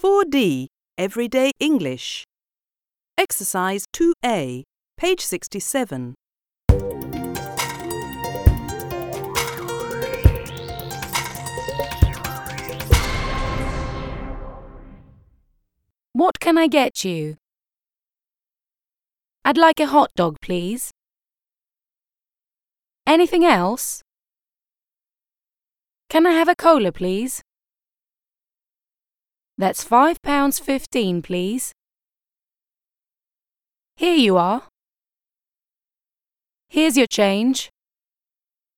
4D, Everyday English. Exercise 2A, page 67. What can I get you? I'd like a hot dog, please. Anything else? Can I have a cola, please? That's £5.15, please. Here you are. Here's your change.